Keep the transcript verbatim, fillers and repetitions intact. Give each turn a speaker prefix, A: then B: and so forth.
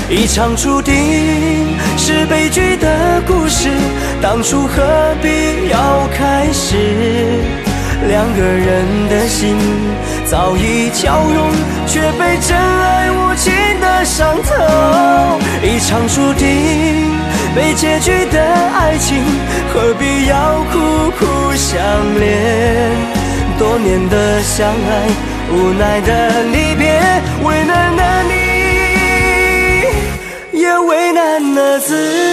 A: 一场注定是悲剧的故事，当初何必要开始？两个人的心早已交融，却被真爱无情的伤透。一场注定没结局的爱情，何必要苦苦相恋？多年的相爱，无奈的离别，为难了你，也为难了自己。